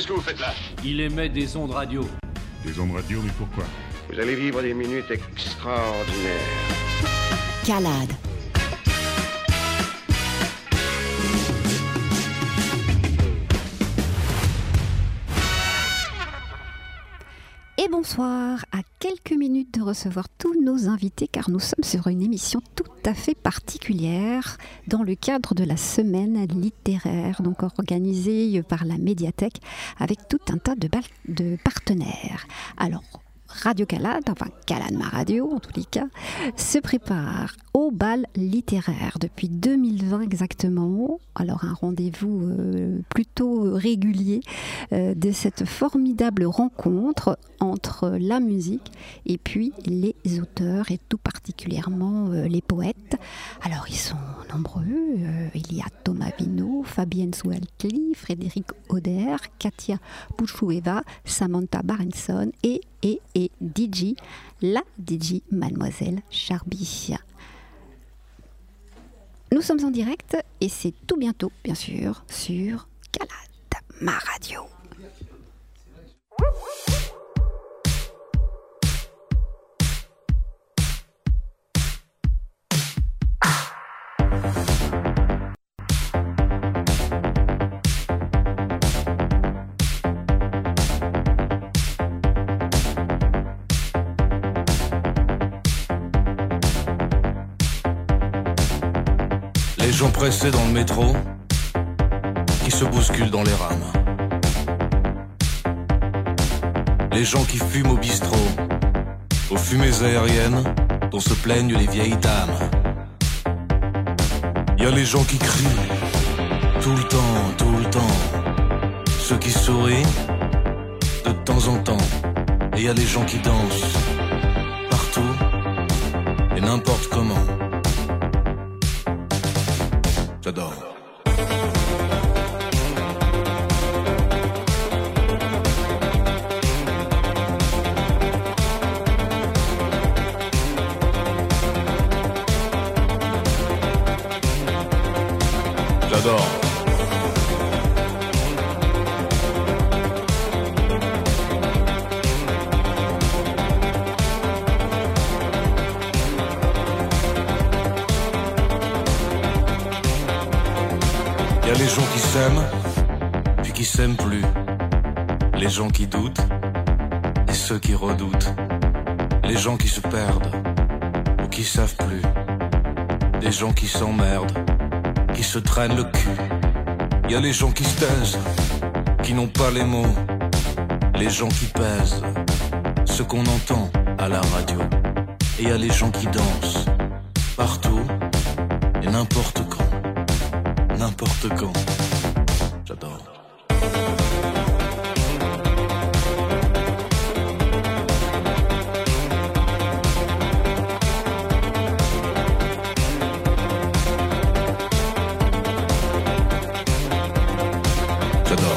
Qu'est-ce que vous faites là? Il émet des ondes radio. Des ondes radio, mais pourquoi? Vous allez vivre des minutes extraordinaires. Calade. Et bonsoir, à quelques minutes de recevoir tous nos invités car nous sommes sur une émission tout à fait particulière dans le cadre de la semaine littéraire, donc organisée par la médiathèque avec tout un tas de partenaires. Alors, Radio Calade, enfin Calade ma radio en tous les cas, se prépare au bal littéraire depuis 2020 exactement. Alors un rendez-vous plutôt régulier de cette formidable rencontre entre la musique et puis les auteurs et tout particulièrement les poètes. Alors ils sont nombreux, il y a Thomas Vino, Fabienne Soualtli, Frédéric Oder, Katia Bouchoueva, Samantha Barenson et DJ, la DJ Mademoiselle Charby. Nous sommes en direct et c'est tout bientôt, bien sûr, sur Calade, ma radio. Les gens pressés dans le métro, qui se bousculent dans les rames. Les gens qui fument au bistrot, aux fumées aériennes dont se plaignent les vieilles dames. Y a les gens qui crient, tout le temps, ceux qui sourient, de temps en temps. Et y a les gens qui dansent, partout, et n'importe comment. J'adore. J'adore. Y a les gens qui s'aiment, puis qui s'aiment plus. Les gens qui doutent, et ceux qui redoutent. Les gens qui se perdent, ou qui savent plus. Des gens qui s'emmerdent, qui se traînent le cul. Y a les gens qui se taisent, qui n'ont pas les mots. Les gens qui pèsent, ce qu'on entend à la radio. Et y a les gens qui dansent, partout, et n'importe quand. N'importe quand. J'adore. J'adore.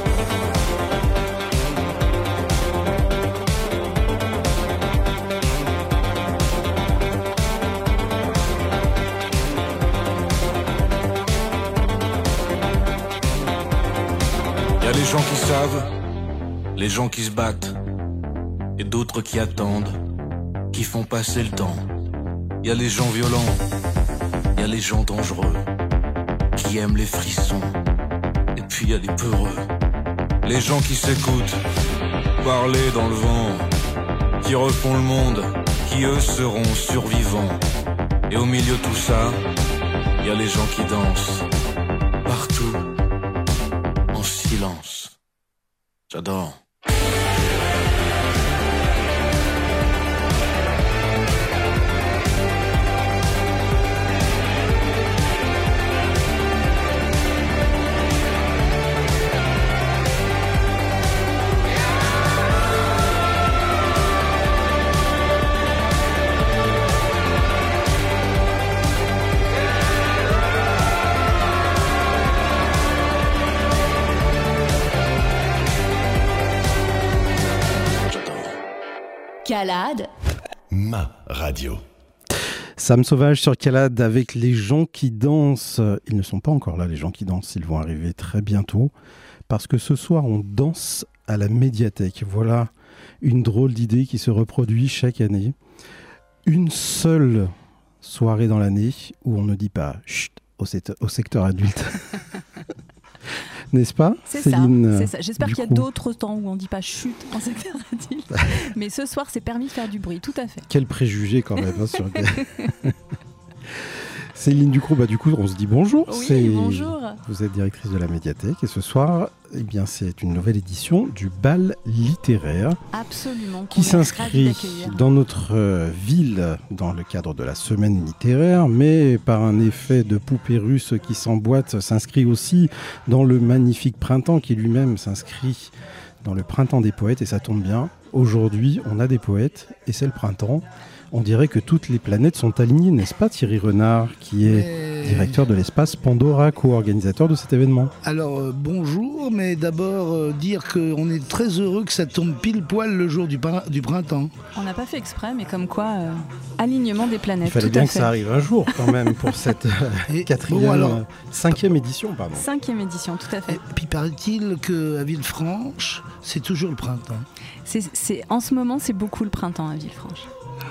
Y a les gens qui savent, les gens qui se battent, et d'autres qui attendent, qui font passer le temps. Y a les gens violents, y a les gens dangereux, qui aiment les frissons, et puis y a les peureux. Les gens qui s'écoutent, parler dans le vent, qui refont le monde, qui eux seront survivants. Et au milieu de tout ça, y a les gens qui dansent, partout, en silence. J'adore. Calade. Ma radio. Sam Sauvage sur Calade avec les gens qui dansent. Ils ne sont pas encore là, les gens qui dansent. Ils vont arriver très bientôt. Parce que ce soir, on danse à la médiathèque. Voilà une drôle d'idée qui se reproduit chaque année. Une seule soirée dans l'année où on ne dit pas chut au secteur adulte. N'est-ce pas, Céline? C'est ça. J'espère qu'il y a d'autres temps où on ne dit pas chut en secteur adulte. Mais ce soir, c'est permis de faire du bruit, tout à fait. Quel préjugé quand même. Sur... Céline Ducrot, du coup, on se dit bonjour. Oui, bonjour. Vous êtes directrice de la médiathèque et ce soir, c'est une nouvelle édition du bal littéraire. Absolument. Qui s'inscrit dans notre ville dans le cadre de la semaine littéraire, mais par un effet de poupée russe qui s'emboîte, s'inscrit aussi dans le magnifique printemps qui lui-même s'inscrit dans le printemps des poètes et ça tombe bien. Aujourd'hui, on a des poètes et c'est le printemps. On dirait que toutes les planètes sont alignées, n'est-ce pas Thierry Renard, qui est directeur de l'espace Pandora, co-organisateur de cet événement? Alors bonjour, mais d'abord dire qu'on est très heureux que ça tombe pile poil le jour du printemps. On n'a pas fait exprès, mais comme quoi, alignement des planètes. Il fallait bien que ça arrive un jour quand même pour cette cinquième édition. Cinquième édition, tout à fait. Et puis paraît-il qu'à Villefranche, c'est toujours le printemps. En ce moment, c'est beaucoup le printemps à Villefranche.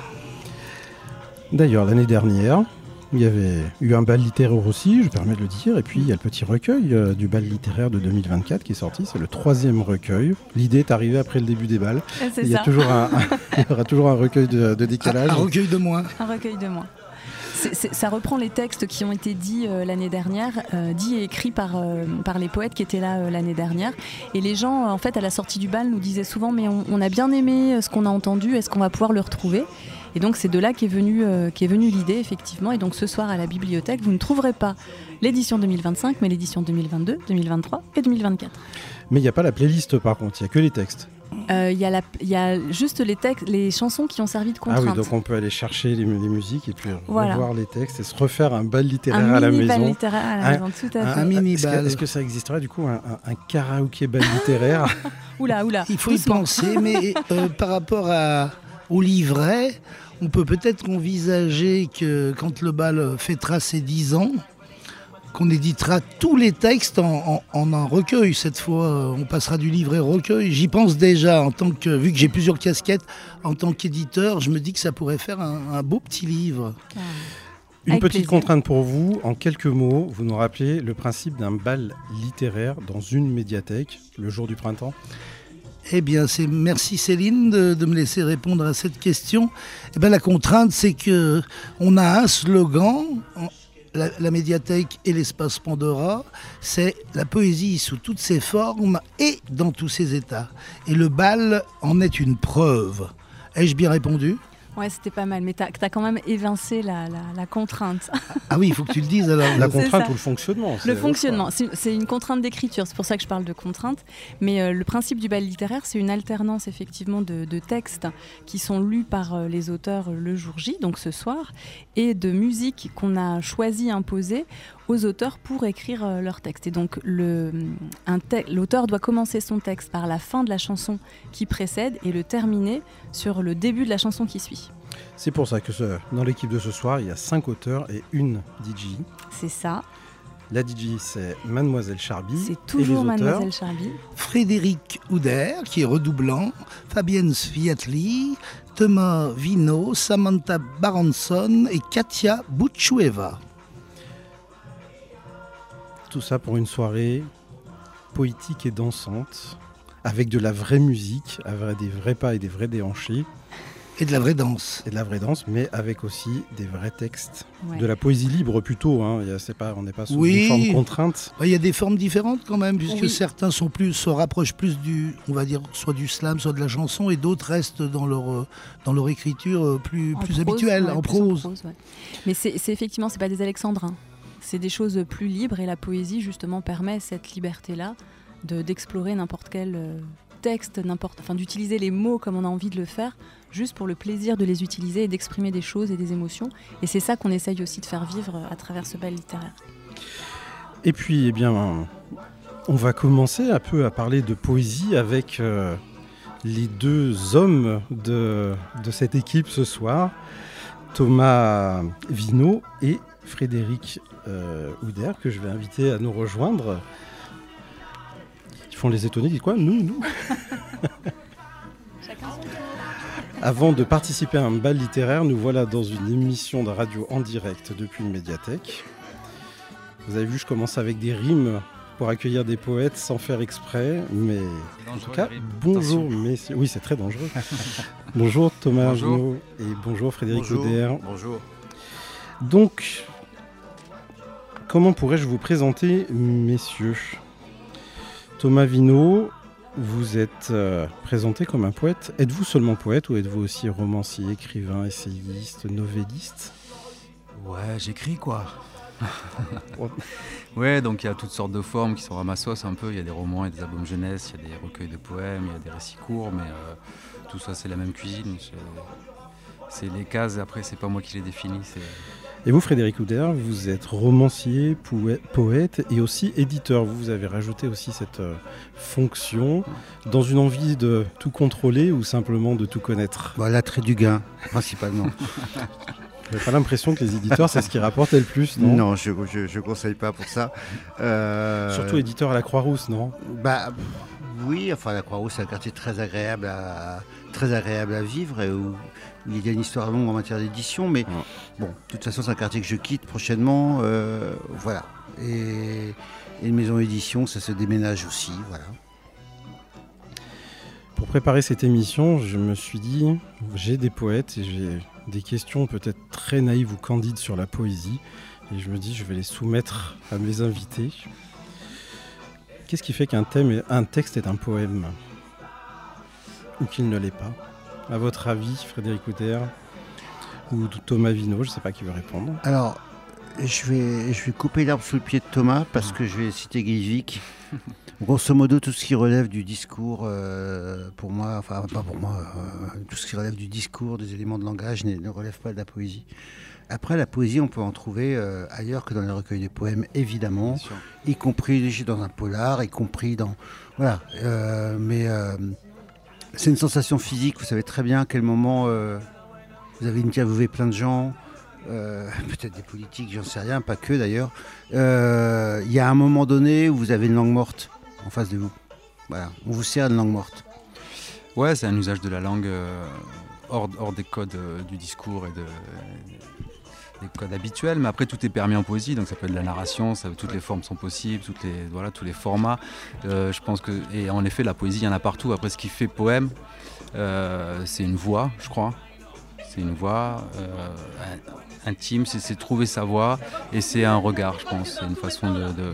D'ailleurs, l'année dernière, il y avait eu un bal littéraire aussi, je permets de le dire, et puis il y a le petit recueil du bal littéraire de 2024 qui est sorti, c'est le 3e recueil. L'idée est arrivée après le début des bals. Il y aura toujours un recueil de décalage. Un recueil de moins. Un recueil de moins. Ça reprend les textes qui ont été dits l'année dernière, dits et écrits par les poètes qui étaient là l'année dernière. Et les gens, en fait, à la sortie du bal, nous disaient souvent « mais on a bien aimé ce qu'on a entendu, est-ce qu'on va pouvoir le retrouver ?» Et donc c'est de là qu'est venue l'idée, effectivement. Et donc ce soir à la bibliothèque, vous ne trouverez pas l'édition 2025, mais l'édition 2022, 2023 et 2024. Mais il n'y a pas la playlist par contre, il n'y a que les textes. Il y a juste les chansons qui ont servi de contrainte. Ah oui, donc on peut aller chercher les musiques et puis revoir les textes et se refaire un bal littéraire à la maison. Un mini bal littéraire à la maison, tout à fait. Un mini bal. Est-ce que ça existerait du coup un karaoké bal littéraire? Oula. Il faut doucement y penser, mais par rapport au livret, on peut peut-être envisager que quand le bal fêtera ses 10 ans, qu'on éditera tous les textes en un recueil. Cette fois, on passera du livret au recueil. J'y pense déjà, vu que j'ai plusieurs casquettes, en tant qu'éditeur, je me dis que ça pourrait faire un beau petit livre. Une petite contrainte pour vous, en quelques mots, vous nous rappelez le principe d'un bal littéraire dans une médiathèque, le jour du printemps? Eh bien, merci Céline de me laisser répondre à cette question. Eh bien, la contrainte, c'est qu'on a un slogan, la médiathèque et l'espace Pandora, c'est la poésie sous toutes ses formes et dans tous ses états. Et le bal en est une preuve. Ai-je bien répondu ? Ouais, c'était pas mal, mais t'as quand même évincé la contrainte. Ah oui, il faut que tu le dises alors. La contrainte ou le fonctionnement? Le fonctionnement, c'est une contrainte d'écriture, c'est pour ça que je parle de contrainte. Mais le principe du bal littéraire, c'est une alternance effectivement de textes qui sont lus par les auteurs le jour J, donc ce soir, et de musique qu'on a choisi, imposée aux auteurs pour écrire leur texte. Et donc l'auteur doit commencer son texte par la fin de la chanson qui précède et le terminer sur le début de la chanson qui suit. C'est pour ça que dans l'équipe de ce soir, il y a 5 auteurs et une DJ. C'est ça. La DJ, c'est Mademoiselle Charby. C'est toujours Mademoiselle Charby. Frédéric Houder, qui est redoublant, Fabienne Sviatli, Thomas Vino, Samantha Baranson et Katia Bouchoueva. Tout ça pour une soirée poétique et dansante, avec de la vraie musique, avec des vrais pas et des vrais déhanchés. Et de la vraie danse. Et de la vraie danse, mais avec aussi des vrais textes. Ouais. De la poésie libre plutôt, hein. On n'est pas sous une forme contrainte. Il y a des formes différentes quand même, puisque certains se rapprochent plus on va dire, soit du slam, soit de la chanson, et d'autres restent dans leur écriture plus habituelle, en prose. Mais c'est effectivement, c'est pas des alexandrins. C'est des choses plus libres, et la poésie justement permet cette liberté-là d'explorer n'importe quel texte, d'utiliser les mots comme on a envie de le faire, juste pour le plaisir de les utiliser et d'exprimer des choses et des émotions. Et c'est ça qu'on essaye aussi de faire vivre à travers ce bal littéraire. Et puis, on va commencer un peu à parler de poésie avec les 2 hommes de cette équipe ce soir. Thomas Vino et Frédéric Houder, que je vais inviter à nous rejoindre. Ils font les étonnés, dites quoi ? Nous Chacun son tour. Avant de participer à un bal littéraire, nous voilà dans une émission de radio en direct depuis une médiathèque. Vous avez vu, je commence avec des rimes pour accueillir des poètes sans faire exprès, mais en tout cas, bonjour messieurs. Oui, c'est très dangereux. Bonjour Thomas Vino et bonjour Frédéric Houder. Bonjour. Donc, comment pourrais-je vous présenter, messieurs ? Thomas Vino, vous êtes présenté comme un poète. Êtes-vous seulement poète ou êtes-vous aussi romancier, écrivain, essayiste, novelliste ? Ouais, j'écris quoi. Ouais, donc il y a toutes sortes de formes qui sont à ma sauce un peu. Il y a des romans et des albums jeunesse, il y a des recueils de poèmes, il y a des récits courts, mais tout ça c'est la même cuisine. C'est les cases, après c'est pas moi qui les définis. Et vous, Frédéric Houder, vous êtes romancier, poète et aussi éditeur. Vous avez rajouté aussi cette fonction dans une envie de tout contrôler ou simplement de tout connaître ? L'attrait du gain, principalement. Vous n'avez pas l'impression que les éditeurs, c'est ce qui rapporte le plus, non ? Non, je ne conseille pas pour ça. Surtout éditeur à la Croix-Rousse, non ? Oui, enfin la Croix-Rousse, c'est un quartier très agréable à vivre et où il y a une histoire longue en matière d'édition, mais bon, de toute façon, c'est un quartier que je quitte prochainement, voilà. Et une maison d'édition, ça se déménage aussi, voilà. Pour préparer cette émission, je me suis dit, j'ai des poètes et j'ai des questions peut-être très naïves ou candides sur la poésie, et je me dis, je vais les soumettre à mes invités. Qu'est-ce qui fait qu'un texte est un poème ou qu'il ne l'est pas ? À votre avis, Frédéric Houder ou Thomas Vino, je ne sais pas qui veut répondre. Alors, je vais couper l'herbe sous le pied de Thomas parce que je vais citer Guy-Vic. Grosso modo, tout ce qui relève du discours, pour moi, enfin pas pour moi, tout ce qui relève du discours, des éléments de langage ne relève pas de la poésie. Après, la poésie, on peut en trouver ailleurs que dans les recueils de poèmes, évidemment, y compris dans un polar, y compris dans... Voilà, mais c'est une sensation physique, vous savez très bien à quel moment vous avez interviewé plein de gens, peut-être des politiques, j'en sais rien, pas que d'ailleurs. Il y a un moment donné où vous avez une langue morte en face de vous. Voilà, on vous sert une langue morte. Ouais, c'est un usage de la langue hors des codes du discours et des codes habituels, mais après tout est permis en poésie, donc ça peut être de la narration, toutes les formes sont possibles, tous les formats. Je pense que, et en effet, la poésie, il y en a partout. Après, ce qui fait poème, c'est une voix, je crois. C'est une voix intime, c'est trouver sa voix, et c'est un regard, je pense. C'est une façon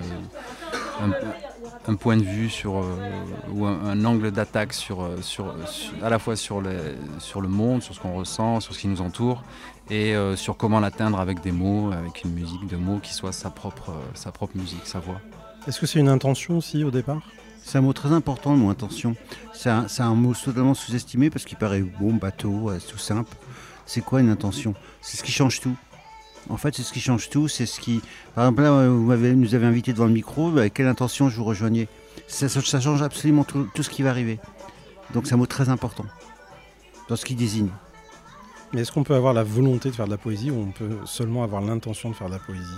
un point de vue ou un angle d'attaque à la fois sur le monde, sur ce qu'on ressent, sur ce qui nous entoure, et sur comment l'atteindre avec des mots, avec une musique de mots qui soit sa propre musique, sa voix. Est-ce que c'est une intention aussi au départ ? C'est un mot très important, le mot intention. C'est un mot totalement sous-estimé parce qu'il paraît bon, bateau, tout simple. C'est quoi une intention ? C'est ce qui change tout. En fait, c'est ce qui change tout. C'est ce qui... Par exemple, là, vous nous avez invité devant le micro. Avec quelle intention je vous rejoignais ? Ça change absolument tout ce qui va arriver. Donc c'est un mot très important dans ce qu'il désigne. Mais est-ce qu'on peut avoir la volonté de faire de la poésie ou on peut seulement avoir l'intention de faire de la poésie ?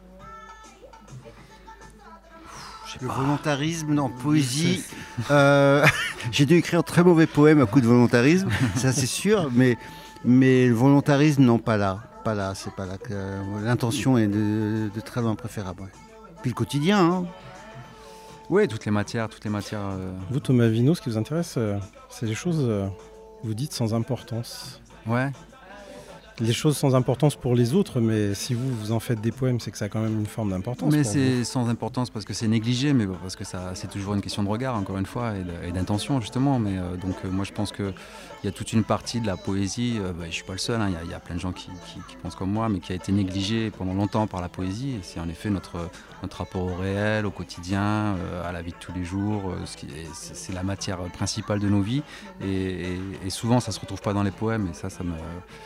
Le volontarisme en poésie, j'ai dû écrire un très mauvais poème à coup de volontarisme, ça c'est sûr, mais le volontarisme, non, pas là, c'est pas là que l'intention est de très loin préférable. Ouais. Puis le quotidien, hein. Oui, toutes les matières. Vous, Thomas Vino, ce qui vous intéresse, c'est les choses, vous dites, sans importance. Ouais. Les choses sans importance pour les autres, mais si vous en faites des poèmes, c'est que ça a quand même une forme d'importance. Mais c'est sans importance parce que c'est négligé, mais parce que c'est toujours une question de regard, encore une fois, et d'intention, justement. Mais moi, je pense qu'il y a toute une partie de la poésie, je ne suis pas le seul, hein, il y a plein de gens qui pensent comme moi, mais qui a été négligée pendant longtemps par la poésie. Et c'est en effet notre rapport au réel, au quotidien, à la vie de tous les jours. C'est la matière principale de nos vies. Et souvent, ça ne se retrouve pas dans les poèmes, et ça me...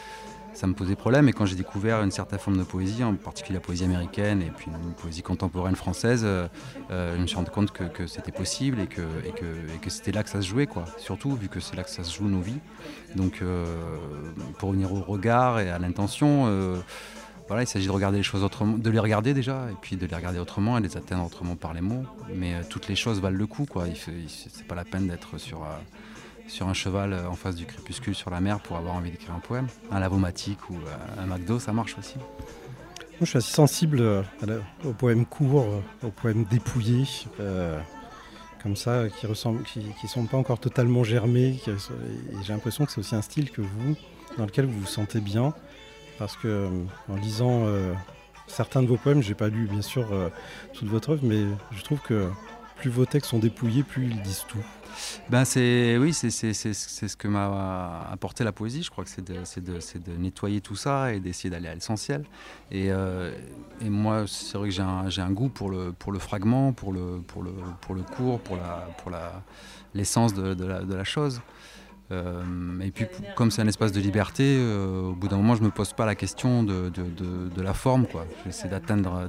ça me posait problème. Et quand j'ai découvert une certaine forme de poésie, en particulier la poésie américaine et puis une poésie contemporaine française, je me suis rendu compte que c'était possible et que c'était là que ça se jouait, quoi. Surtout vu que c'est là que ça se joue nos vies. Donc pour revenir au regard et à l'intention, voilà, il s'agit de regarder les choses autrement, de les regarder déjà, et puis de les regarder autrement et de les atteindre autrement par les mots. Mais toutes les choses valent le coup, quoi. C'est pas la peine d'être sur un cheval en face du crépuscule sur la mer pour avoir envie d'écrire un poème. Un Lavomatique ou un McDo, ça marche aussi. Moi, je suis assez sensible aux poèmes courts, aux poèmes dépouillés, comme ça, qui sont pas encore totalement germés. Et j'ai l'impression que c'est aussi un style que dans lequel vous vous sentez bien. Parce que en lisant certains de vos poèmes, j'ai pas lu bien sûr toute votre œuvre, mais je trouve que plus vos textes sont dépouillés, plus ils disent tout. Ben c'est ce que m'a apporté la poésie. Je crois que c'est de nettoyer tout ça et d'essayer d'aller à l'essentiel. Et moi, c'est vrai que j'ai un goût pour le fragment, pour le court, pour l'essence de la chose. Et puis comme c'est un espace de liberté, au bout d'un moment je me pose pas la question de la forme, quoi. J'essaie d'atteindre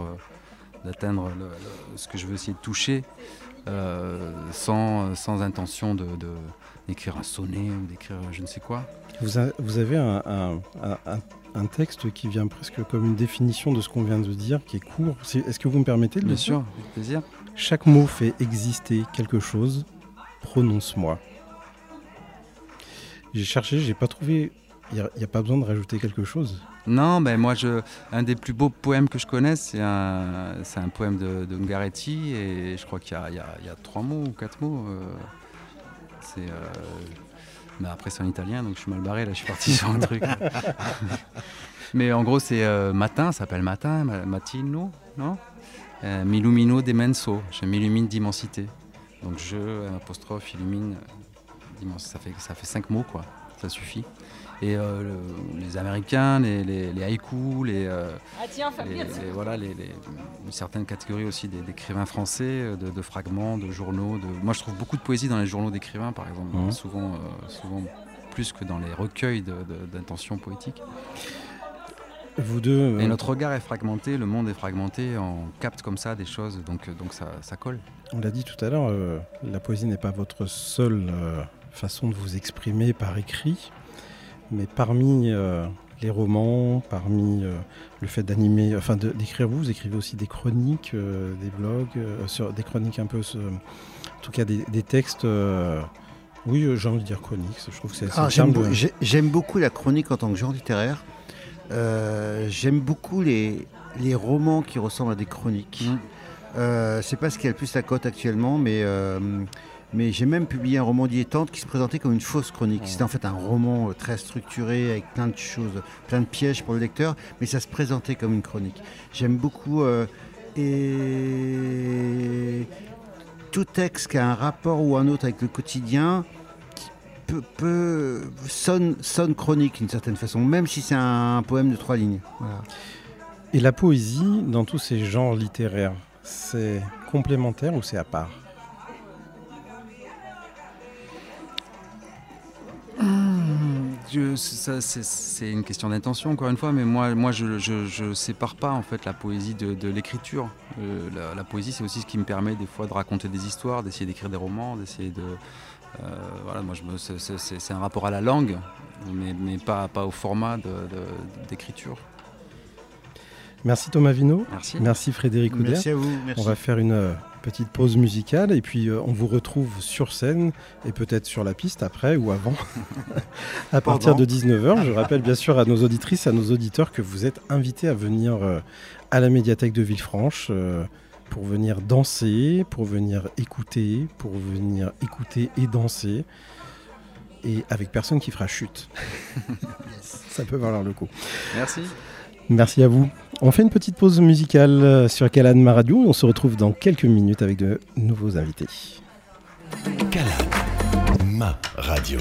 ce que je veux essayer de toucher, sans intention d'écrire un sonnet ou d'écrire je ne sais quoi. Vous avez un texte qui vient presque comme une définition de ce qu'on vient de dire, qui est court. Est-ce que vous me permettez de le dire ? Bien sûr, avec plaisir. Chaque mot fait exister quelque chose, prononce-moi. J'ai cherché, j'ai pas trouvé. Il n'y a pas besoin de rajouter quelque chose. Non, ben moi, un des plus beaux poèmes que je connaisse, c'est un poème de Ungaretti, et je crois qu'il y a 3 mots ou 4 mots. Mais après, c'est en italien, donc je suis mal barré, là, je suis parti sur un truc. Mais en gros, c'est matin, ça s'appelle matin, mattino, non M'illumino d'immenso, je m'illumine d'immensité. Donc apostrophe, illumine. Ça fait 5 mots, quoi. Ça suffit. Et les Américains, les haïkus, une certaine catégorie aussi d'écrivains français, de fragments, de journaux. Moi, je trouve beaucoup de poésie dans les journaux d'écrivains, par exemple, souvent plus que dans les recueils d'intentions poétiques. Vous deux. Et notre regard est fragmenté, le monde est fragmenté, on capte comme ça des choses, donc ça colle. On l'a dit tout à l'heure, la poésie n'est pas votre seule façon de vous exprimer par écrit, mais parmi les romans, parmi le fait d'écrire, vous écrivez aussi des chroniques, des blogs, des chroniques un peu, en tout cas des textes. Oui, j'ai envie de dire chroniques. Je trouve que c'est j'aime beaucoup la chronique en tant que genre littéraire. J'aime beaucoup les romans qui ressemblent à des chroniques. C'est pas ce qui a le plus la cote actuellement, mais j'ai même publié un roman dilettante qui se présentait comme une fausse chronique. C'était en fait un roman très structuré avec plein de choses, plein de pièges pour le lecteur, mais ça se présentait comme une chronique. J'aime beaucoup et tout texte qui a un rapport ou un autre avec le quotidien sonne chronique d'une certaine façon, même si c'est un poème de 3 lignes. Voilà. Et la poésie, dans tous ces genres littéraires, c'est complémentaire ou c'est à part ? C'est une question d'intention, encore une fois, mais moi je sépare pas en fait la poésie de l'écriture. La poésie, c'est aussi ce qui me permet des fois de raconter des histoires, d'essayer d'écrire des romans, d'essayer de... voilà, moi c'est un rapport à la langue, mais pas au format d'écriture. Merci Thomas Vino. Merci Frédéric Oudert. Merci à vous. Merci. On va faire une petite pause musicale et puis on vous retrouve sur scène et peut-être sur la piste après ou avant à partir de 19h. Je rappelle bien sûr à nos auditrices et à nos auditeurs que vous êtes invités à venir à la médiathèque de Villefranche pour venir danser, pour venir écouter et danser, et avec personne qui fera chute. Ça peut valoir le coup. Merci à vous. On fait une petite pause musicale sur Calade Ma Radio et on se retrouve dans quelques minutes avec de nouveaux invités. Calade Ma Radio.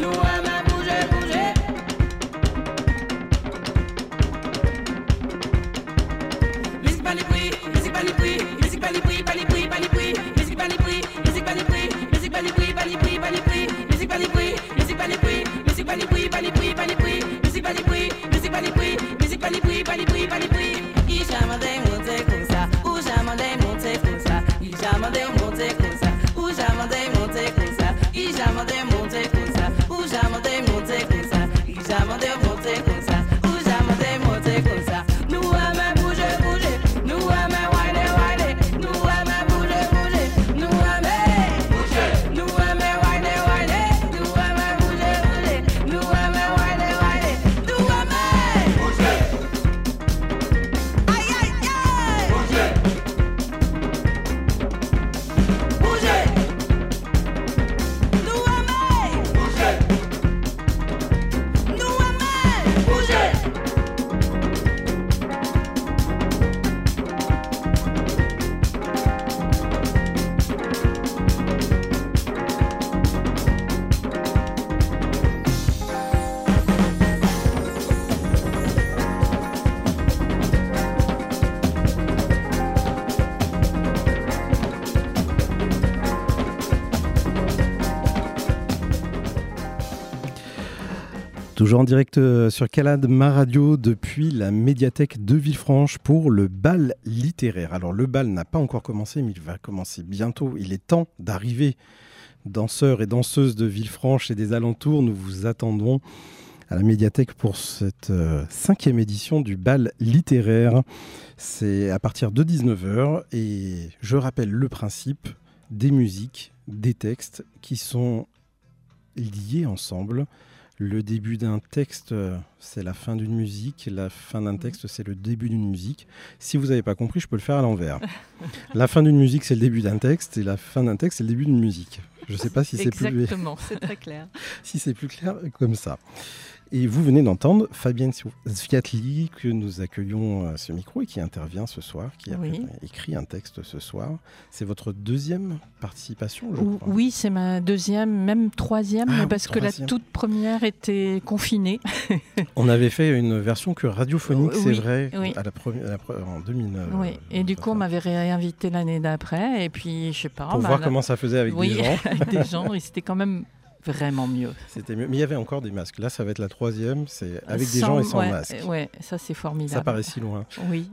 Toujours en direct sur Calade Ma Radio depuis la médiathèque de Villefranche pour le bal littéraire. Alors le bal n'a pas encore commencé, mais il va commencer bientôt. Il est temps d'arriver. Danseurs et danseuses de Villefranche et des alentours, nous vous attendons à la médiathèque pour cette 5e édition du bal littéraire. C'est à partir de 19h et je rappelle le principe des musiques, des textes qui sont liés ensemble. Le début d'un texte, c'est la fin d'une musique. La fin d'un texte, c'est le début d'une musique. Si vous n'avez pas compris, je peux le faire à l'envers. La fin d'une musique, c'est le début d'un texte. Et la fin d'un texte, c'est le début d'une musique. Je ne sais pas si c'est plus... Exactement, c'est très clair. Si c'est plus clair comme ça. Et vous venez d'entendre Fabienne Sviatli, que nous accueillons à ce micro et qui intervient ce soir, qui a écrit un texte ce soir. C'est votre 2e participation, je crois. Oui, c'est ma 2e, même 3e, parce que la toute première était confinée. On avait fait une version que radiophonique, c'est vrai, en 2009. Oui, et du coup, on m'avait réinvité l'année d'après, et puis, je sais pas... Pour voir comment ça faisait avec des gens. avec des gens, et c'était quand même... vraiment mieux. C'était mieux. Mais il y avait encore des masques. Là, ça va être la 3e, c'est avec des gens et sans masque. Oui, ça c'est formidable. Ça paraît si loin. Oui.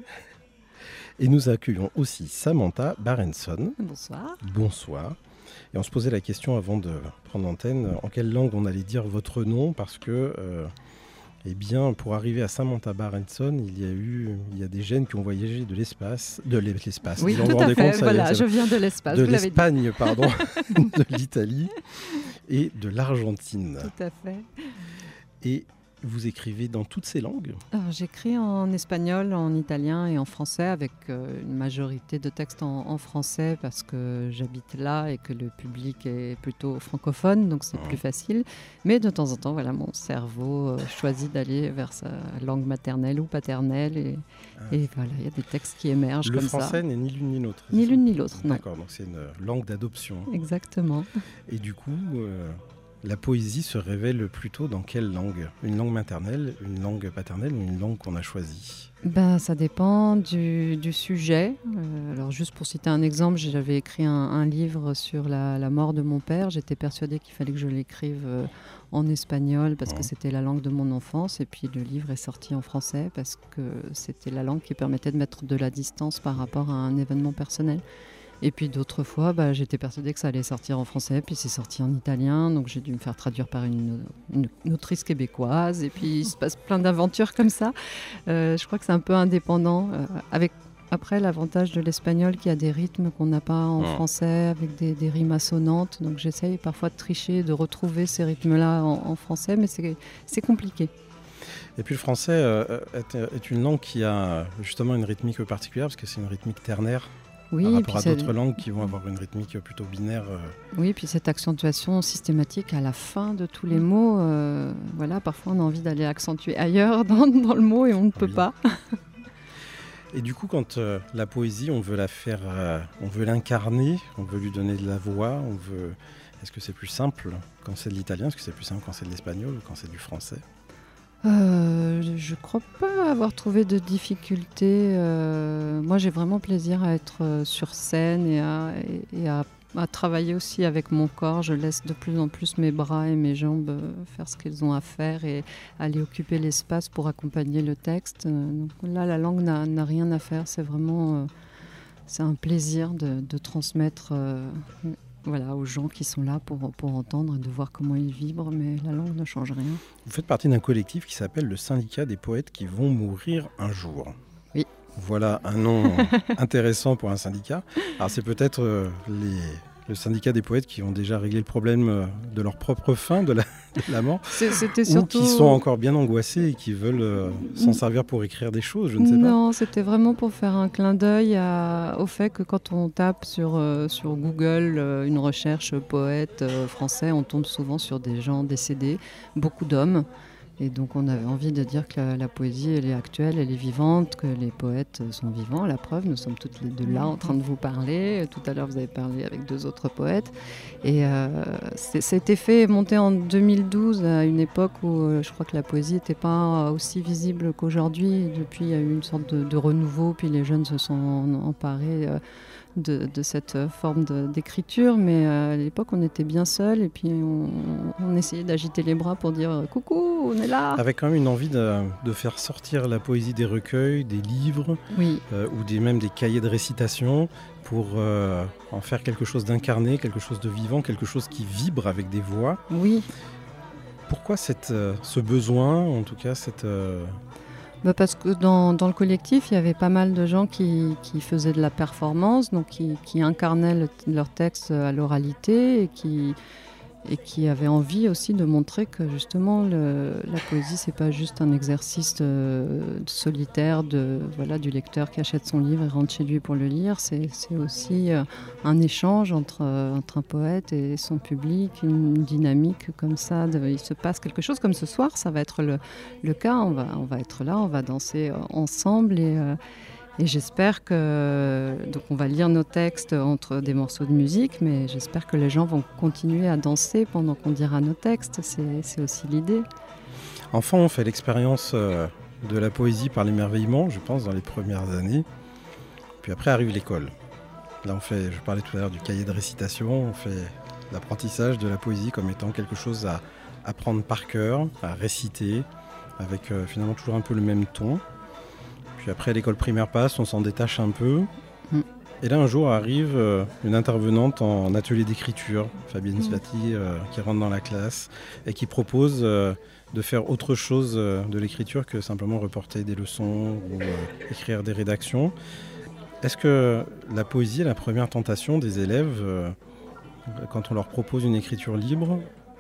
Et nous accueillons aussi Samantha Barenson. Bonsoir. Bonsoir. Et on se posait la question avant de prendre l'antenne, en quelle langue on allait dire votre nom, parce que, eh bien, pour arriver à Samantha Barenson, il y a des gènes qui ont voyagé de l'espace. Oui, tout à fait. Voilà, je viens de l'espace. De l'Espagne, pardon, de l'Italie et de l'Argentine. Tout à fait. Et vous écrivez dans toutes ces langues ? Alors, j'écris en espagnol, en italien et en français, avec une majorité de textes en français parce que j'habite là et que le public est plutôt francophone, donc c'est plus facile. Mais de temps en temps, voilà, mon cerveau choisit d'aller vers sa langue maternelle ou paternelle et voilà, il y a des textes qui émergent comme ça. Le français n'est ni l'une ni l'autre. Ni l'une ni l'autre, non. D'accord, donc c'est une langue d'adoption. Exactement. Et du coup... la poésie se révèle plutôt dans quelle langue ? Une langue maternelle, une langue paternelle ou une langue qu'on a choisie ? Ça dépend du sujet. Alors juste pour citer un exemple, j'avais écrit un livre sur la mort de mon père. J'étais persuadée qu'il fallait que je l'écrive en espagnol parce que c'était la langue de mon enfance. Et puis le livre est sorti en français parce que c'était la langue qui permettait de mettre de la distance par rapport à un événement personnel. Et puis d'autres fois, j'étais persuadée que ça allait sortir en français, puis c'est sorti en italien, donc j'ai dû me faire traduire par une autrice québécoise, et puis il se passe plein d'aventures comme ça. Je crois que c'est un peu indépendant, avec après l'avantage de l'espagnol qui a des rythmes qu'on n'a pas en français, avec des rimes assonantes, donc j'essaye parfois de tricher, de retrouver ces rythmes-là en français, mais c'est compliqué. Et puis le français est une langue qui a justement une rythmique particulière, parce que c'est une rythmique ternaire. Oui, par rapport à d'autres langues qui vont avoir une rythmique plutôt binaire. Oui, puis cette accentuation systématique à la fin de tous les mots, voilà, parfois on a envie d'aller accentuer ailleurs dans le mot et on ne peut pas. Et du coup, quand la poésie, on veut la faire, on veut l'incarner, on veut lui donner de la voix, on veut Est-ce que c'est plus simple quand c'est de l'italien? Est-ce que c'est plus simple quand c'est de l'espagnol ou quand c'est du français? Je crois pas avoir trouvé de difficultés. Moi, j'ai vraiment plaisir à être sur scène et à travailler aussi avec mon corps. Je laisse de plus en plus mes bras et mes jambes faire ce qu'ils ont à faire et aller occuper l'espace pour accompagner le texte. Donc là, la langue n'a rien à faire. C'est vraiment c'est un plaisir de transmettre aux gens qui sont là pour entendre et de voir comment ils vibrent, mais la langue ne change rien. Vous faites partie d'un collectif qui s'appelle le Syndicat des poètes qui vont mourir un jour. Oui. Voilà un nom intéressant pour un syndicat. Alors c'est peut-être le syndicat des poètes qui ont déjà réglé le problème de leur propre fin, de la mort, c'était surtout... ou qui sont encore bien angoissés et qui veulent s'en servir pour écrire des choses, je ne sais pas. Non, c'était vraiment pour faire un clin d'œil au fait que quand on tape sur Google une recherche poète français, on tombe souvent sur des gens décédés, beaucoup d'hommes. Et donc on avait envie de dire que la poésie, elle est actuelle, elle est vivante, que les poètes sont vivants. La preuve, nous sommes toutes les deux là en train de vous parler. Tout à l'heure, vous avez parlé avec 2 autres poètes. Et c'était fait monter en 2012, à une époque où je crois que la poésie n'était pas aussi visible qu'aujourd'hui. Depuis, il y a eu une sorte de renouveau, puis les jeunes se sont emparés de cette forme d'écriture, mais à l'époque on était bien seuls et puis on essayait d'agiter les bras pour dire coucou, on est là. Avec quand même une envie de faire sortir la poésie des recueils, des livres, oui. Ou même des cahiers de récitation pour en faire quelque chose d'incarné, quelque chose de vivant, quelque chose qui vibre avec des voix. Oui. Pourquoi ce besoin, en tout cas cette... Parce que dans le collectif, il y avait pas mal de gens qui faisaient de la performance, donc qui incarnaient leur texte à l'oralité et qui avaient envie aussi de montrer que justement la poésie, c'est pas juste un exercice solitaire du lecteur qui achète son livre et rentre chez lui pour le lire. C'est aussi un échange entre un poète et son public, une dynamique comme ça. Il se passe quelque chose comme ce soir, ça va être le cas. On va être là, on va danser ensemble et j'espère que... Donc on va lire nos textes entre des morceaux de musique, mais j'espère que les gens vont continuer à danser pendant qu'on dira nos textes. C'est aussi l'idée. Enfant, on fait l'expérience de la poésie par l'émerveillement, je pense, dans les premières années. Puis après arrive l'école. Là, je parlais tout à l'heure du cahier de récitation, on fait l'apprentissage de la poésie comme étant quelque chose à apprendre par cœur, à réciter, avec finalement toujours un peu le même ton. Puis après, l'école primaire passe, on s'en détache un peu. Et là, un jour arrive une intervenante en atelier d'écriture, Fabienne Svati, qui rentre dans la classe et qui propose de faire autre chose de l'écriture que simplement reporter des leçons ou écrire des rédactions. Est-ce que la poésie est la première tentation des élèves quand on leur propose une écriture libre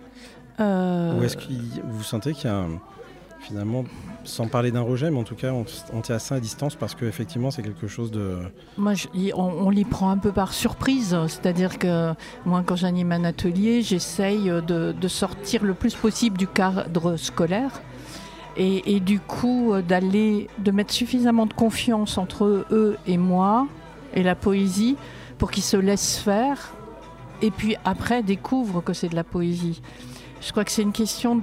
Ou est-ce que vous sentez qu'il y a finalement, sans parler d'un rejet, mais en tout cas, on tient ça à distance parce qu'effectivement, c'est quelque chose de... Moi, on l'y prend un peu par surprise. C'est-à-dire que moi, quand j'anime un atelier, j'essaye de sortir le plus possible du cadre scolaire et du coup, de mettre suffisamment de confiance entre eux et moi et la poésie pour qu'ils se laissent faire et puis après découvrent que c'est de la poésie. Je crois que c'est une question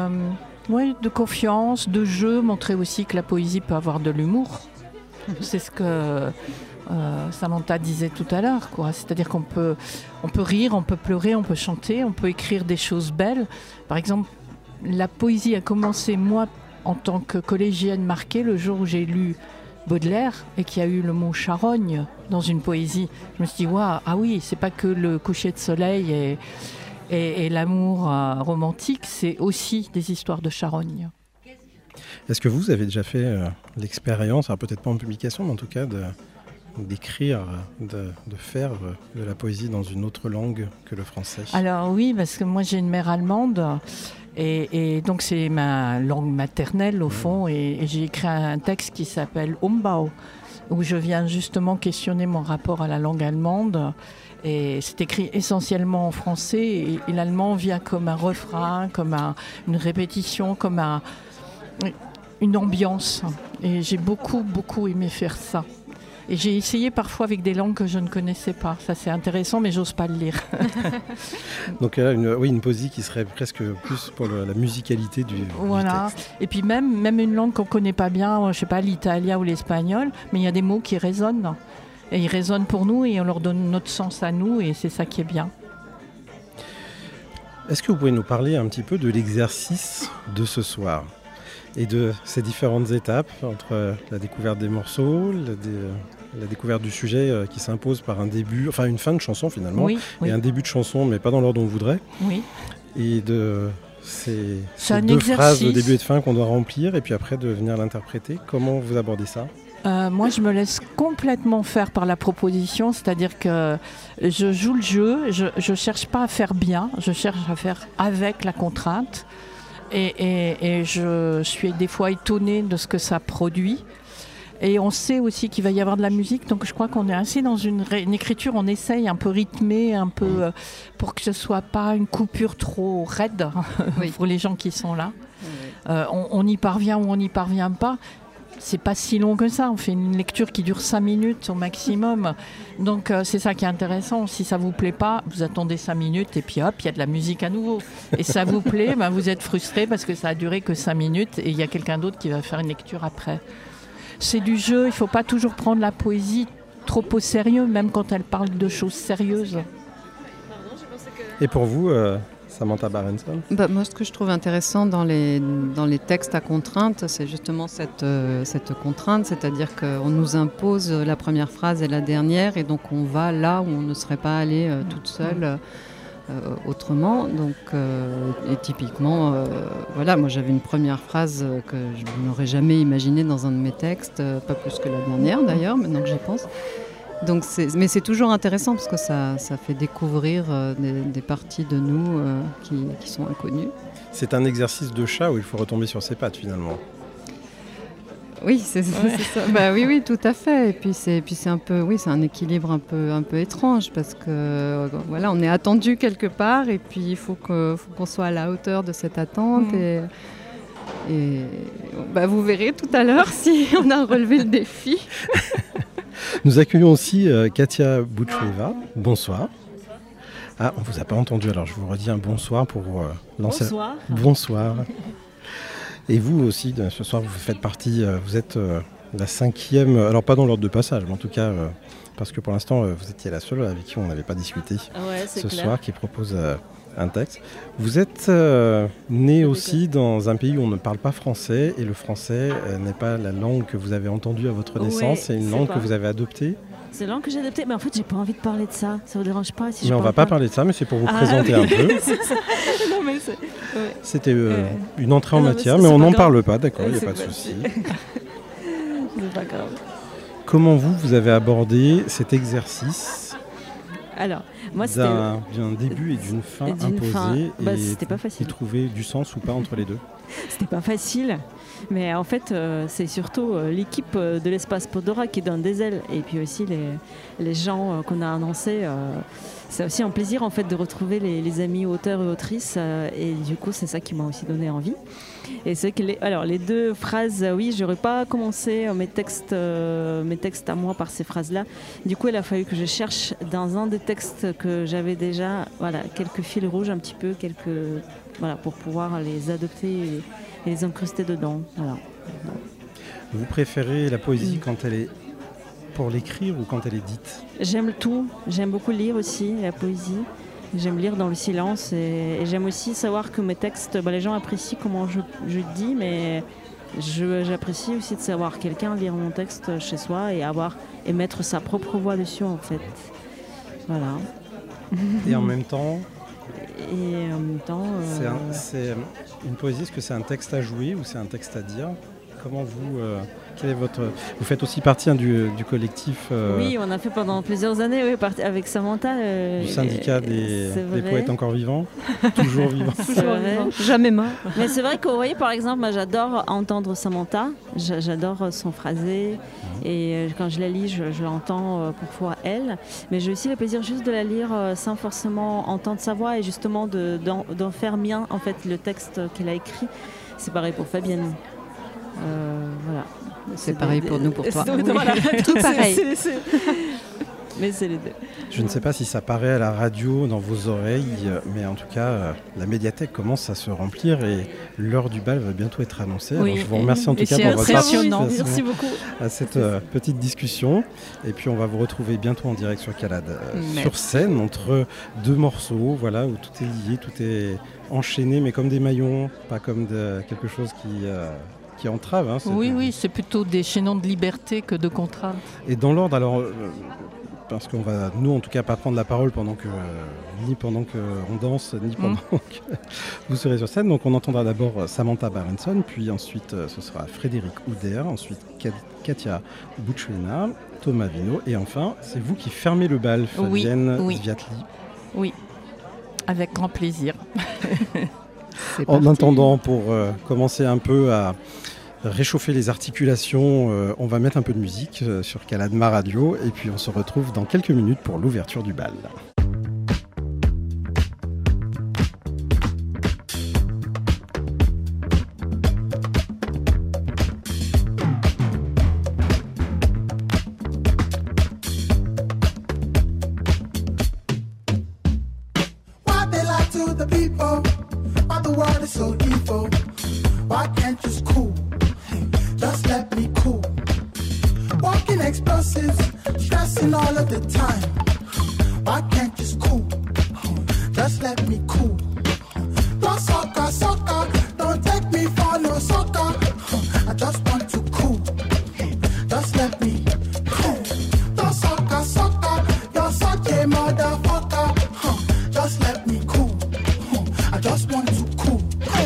de confiance, de jeu, montrer aussi que la poésie peut avoir de l'humour. C'est ce que Samantha disait tout à l'heure, quoi. C'est-à-dire qu'on peut rire, on peut pleurer, on peut chanter, on peut écrire des choses belles. Par exemple, la poésie a commencé, moi, en tant que collégienne marquée, le jour où j'ai lu Baudelaire et qu'il y a eu le mot charogne dans une poésie. Je me suis dit, waouh, ah oui, c'est pas que le coucher de soleil et l'amour romantique, c'est aussi des histoires de charogne. Est-ce que vous avez déjà fait l'expérience, alors peut-être pas en publication, mais en tout cas d'écrire, de faire de la poésie dans une autre langue que le français? Alors oui, parce que moi j'ai une mère allemande et donc c'est ma langue maternelle au fond et j'ai écrit un texte qui s'appelle Umbau, où je viens justement questionner mon rapport à la langue allemande. Et c'est écrit essentiellement en français et l'allemand vient comme un refrain, comme une répétition, comme une ambiance. Et j'ai beaucoup, beaucoup aimé faire ça. Et j'ai essayé parfois avec des langues que je ne connaissais pas. Ça c'est intéressant, mais j'ose pas le lire. Donc une poésie qui serait presque plus pour la musicalité du texte. Et puis même une langue qu'on connaît pas bien, je sais pas, l'italien ou l'espagnol, mais il y a des mots qui résonnent. Et ils résonnent pour nous et on leur donne notre sens à nous et c'est ça qui est bien. Est-ce que vous pouvez nous parler un petit peu de l'exercice de ce soir et de ces différentes étapes entre la découverte des morceaux, la découverte du sujet qui s'impose par un début, enfin une fin de chanson finalement, et un début de chanson mais pas dans l'ordre dont on voudrait. Oui. Et de ces deux phrases de début et de fin qu'on doit remplir et puis après de venir l'interpréter. Comment vous abordez ça ? Moi, je me laisse complètement faire par la proposition, c'est-à-dire que je joue le jeu, je ne cherche pas à faire bien, je cherche à faire avec la contrainte et je suis des fois étonnée de ce que ça produit. Et on sait aussi qu'il va y avoir de la musique, donc je crois qu'on est assez dans une écriture, on essaye un peu rythmée, un peu pour que ce ne soit pas une coupure trop raide pour les gens qui sont là. On y parvient ou on n'y parvient pas. C'est pas si long que ça, on fait une lecture qui dure 5 minutes au maximum. Donc c'est ça qui est intéressant. Si ça vous plaît pas, vous attendez 5 minutes et puis hop, il y a de la musique à nouveau. Et ça vous plaît, vous êtes frustré parce que ça a duré que 5 minutes et il y a quelqu'un d'autre qui va faire une lecture après. C'est du jeu, il faut pas toujours prendre la poésie trop au sérieux, même quand elle parle de choses sérieuses. Et pour vous, Samantha Barenson ? Moi, ce que je trouve intéressant dans les textes à contrainte, c'est justement cette contrainte, c'est-à-dire qu'on nous impose la première phrase et la dernière, et donc on va là où on ne serait pas allé toute seule autrement. Donc, et typiquement, moi j'avais une première phrase que je n'aurais jamais imaginée dans un de mes textes, pas plus que la dernière d'ailleurs, maintenant que j'y pense. Donc mais c'est toujours intéressant parce que ça fait découvrir des parties de nous qui sont inconnues. C'est un exercice de chat où il faut retomber sur ses pattes finalement. Oui, c'est ça. Oui, tout à fait. Et puis c'est un peu, c'est un équilibre un peu étrange parce que on est attendu quelque part et puis il faut qu'on soit à la hauteur de cette attente et vous verrez tout à l'heure si on a relevé le défi. Nous accueillons aussi Katia Boucheva. Bonsoir. Ah, on ne vous a pas entendu, alors je vous redis un bonsoir pour lancer... Bonsoir. Bonsoir. Et vous aussi, ce soir, vous faites partie, vous êtes la 5e, alors pas dans l'ordre de passage, mais en tout cas, parce que pour l'instant, vous étiez la seule avec qui on n'avait pas discuté ce soir, qui propose un texte. Vous êtes né aussi dans un pays où on ne parle pas français, et le français n'est pas la langue que vous avez entendue à votre naissance, c'est une langue que vous avez adoptée. C'est la langue que j'ai adoptée, mais en fait, j'ai pas envie de parler de ça. Ça vous dérange pas si mais on va pas parler de ça, mais c'est pour vous présenter un peu. Non, mais c'était une entrée en matière, mais on n'en parle pas, d'accord, il n'y a pas de souci. C'est pas grave. Comment vous avez abordé cet exercice moi, d'un début et d'une fin imposée c'était pas facile. Et trouver du sens ou pas entre les deux? C'était pas facile, mais en fait c'est surtout l'équipe de l'Espace Podora qui donne des ailes et puis aussi les gens qu'on a annoncés. C'est aussi un plaisir en fait de retrouver les amis auteurs et autrices et du coup c'est ça qui m'a aussi donné envie. Et c'est que les deux phrases, j'aurais pas commencé mes textes à moi par ces phrases-là. Du coup, il a fallu que je cherche dans un des textes que j'avais déjà, quelques fils rouges un petit peu, pour pouvoir les adopter et les incruster dedans. Voilà. Vous préférez la poésie quand elle est pour l'écrire ou quand elle est dite? J'aime tout. J'aime beaucoup lire aussi la poésie. J'aime lire dans le silence et j'aime aussi savoir que mes textes, les gens apprécient comment je dis, mais j'apprécie aussi de savoir quelqu'un lire mon texte chez soi et mettre sa propre voix dessus en fait. Voilà. Et en même temps c'est une poésie, est-ce que c'est un texte à jouer ou c'est un texte à dire? Comment quel est vous faites aussi partie du collectif Oui, on a fait pendant plusieurs années avec Samantha. Du syndicat des poètes encore vivants. Toujours vivants. Jamais mort. Mais c'est vrai que vous voyez, par exemple, moi, j'adore entendre Samantha. J'adore son phrasé. Et quand je la lis, je l'entends parfois elle. Mais j'ai aussi le plaisir juste de la lire sans forcément entendre sa voix et justement d'en faire mien en fait, le texte qu'elle a écrit. C'est pareil pour Fabienne. Voilà. C'est pareil pour nous, pour toi. Voilà, tout pareil. Mais c'est les deux. Je ne sais pas si ça paraît à la radio, dans vos oreilles, mais en tout cas, la médiathèque commence à se remplir et l'heure du bal va bientôt être annoncée. Oui, alors je vous remercie en tout cas pour votre participation. Merci beaucoup à cette petite discussion. Et puis on va vous retrouver bientôt en direct sur Calade, sur scène, entre deux morceaux, voilà, où tout est lié, tout est enchaîné, mais comme des maillons, pas comme quelque chose qui entrave. Hein, oui, c'est plutôt des chaînons de liberté que de contraintes. Et dans l'ordre, alors, parce qu'on va, nous en tout cas, pas prendre la parole ni pendant qu'on danse, ni pendant que vous serez sur scène. Donc on entendra d'abord Samantha Barenson, puis ensuite ce sera Frédéric Houder, ensuite Katia Buchelina, Thomas Vino, et enfin, c'est vous qui fermez le bal, Fabienne Zviatli. Oui, avec grand plaisir. En attendant, pour commencer un peu à réchauffer les articulations, on va mettre un peu de musique sur Calade Ma Radio et puis on se retrouve dans quelques minutes pour l'ouverture du bal. So evil, why can't you just cool? Just let me cool. Walking explosives, stressing all of the time. Why can't you just cool? Just let me cool. Don't sucker, don't take me for no sucker. I just want to cool. Just let me cool. Don't sucker, you're such a motherfucker. Just let me cool. I just want to cool.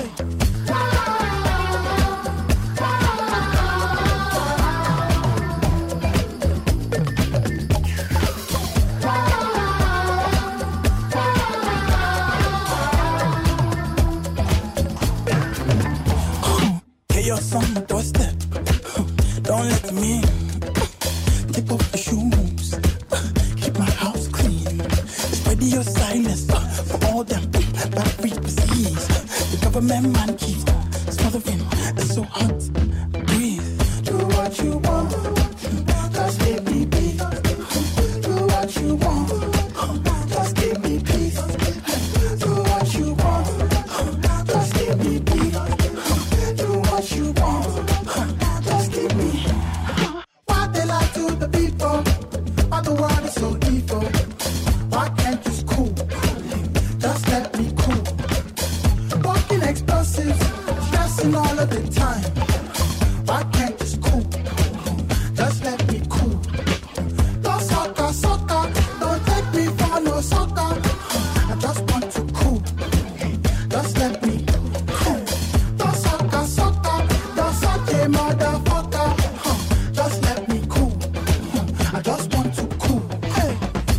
Chaos on the doorstep. Don't let me in. Take off the shoes. Keep my house clean. Spread your silence for all them bad frequencies. The government man keeps smothering. It's so hot. Breathe. Do what you want. Just give me peace. Do what you want. Just give me peace. Do what you want. Just give me peace. What you want, just give me. Why they lie to the people? Why the world is so evil? Why can't you just cool? Just let me cool. Walking explosives, stressing all of the time. Why can't you just cool? Just let me cool. Don't sucker, don't take me for no sucker. I just want to cool. Just let me cool. Don't sucker. Motherfucker, just let me cool. I just want to cool. Hey.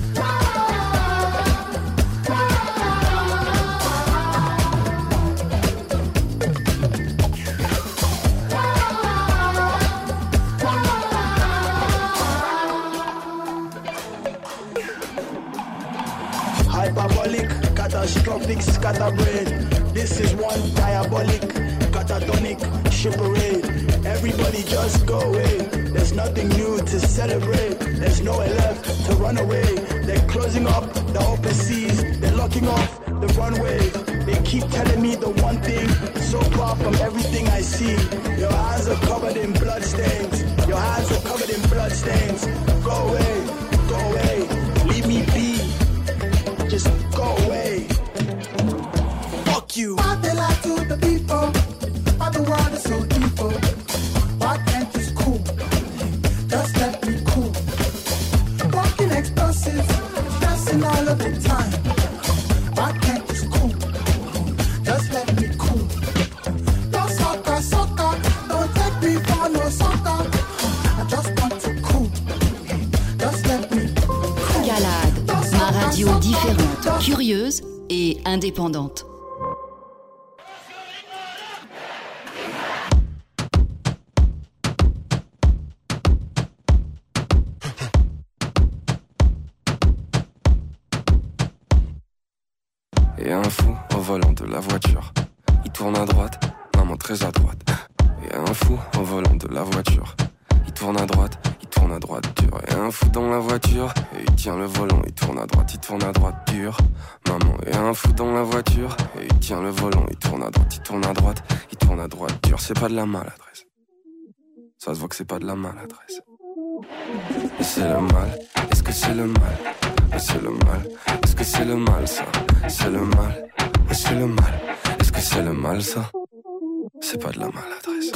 Hyperbolic, catastrophic, scatterbrain. This is one diabolic, catatonic, shipperade. Everybody just go away. There's nothing new to celebrate. There's nowhere left to run away. They're closing up the open seas. They're locking off the runways. They keep telling me the one thing, so far from everything I see. Your hands are covered in bloodstains. Your hands are covered in bloodstains. Go away, leave me be. Just go away. Fuck you. Why they lie to the people? Why the world is so evil? Why can't you just cool? Just let me cool. Walking explosives, stressing all of the time. Why can't you just cool? Just let me cool. Don't sucker, don't take me for no sucker. I just want to cool. Just let me cool. Calade, ma radio différente, curieuse et indépendante. Et un fou au volant de la voiture. Il tourne à droite, maman très à droite. Et un fou au volant de la voiture. Il tourne à droite dur. Et un fou dans la voiture. Et il tient le volant, il tourne à droite dur. Maman, et un fou dans la voiture. Et il tient le volant, il tourne à droite dur. C'est pas de la maladresse. Ça se voit que c'est pas de la maladresse. Et c'est le mal, est-ce que c'est le mal? C'est le mal, est-ce que c'est le mal ça? C'est le mal, c'est le mal, est-ce que c'est le mal ça? C'est pas de la maladresse.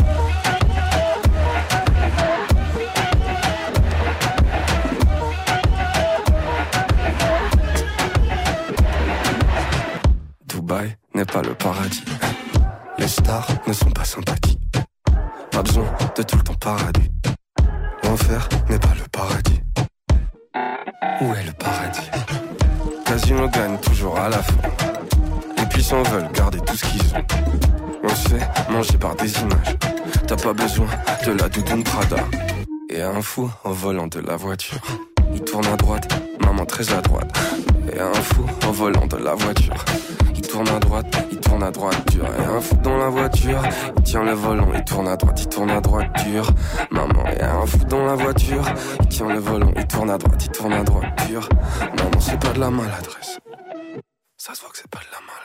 Dubaï n'est pas le paradis. Les stars ne sont pas sympathiques. Pas besoin de tout le temps paradis. L'enfer n'est pas le paradis. Où est le paradis? Casino gagne toujours à la fin. Les puissants veulent garder tout ce qu'ils ont. On se fait manger par des images. T'as pas besoin de la doudoune Prada. Et un fou au volant de la voiture. Il tourne à droite, maman très à droite. Et un fou au volant de la voiture. Il tourne à droite dur. Et un fou dans la voiture. Il tient le volant, il tourne à droite dur. Maman, et un fou dans la voiture. Il tient le volant, il tourne à droite dur. Maman, c'est pas de la maladresse. Ça se voit que c'est pas de la maladresse.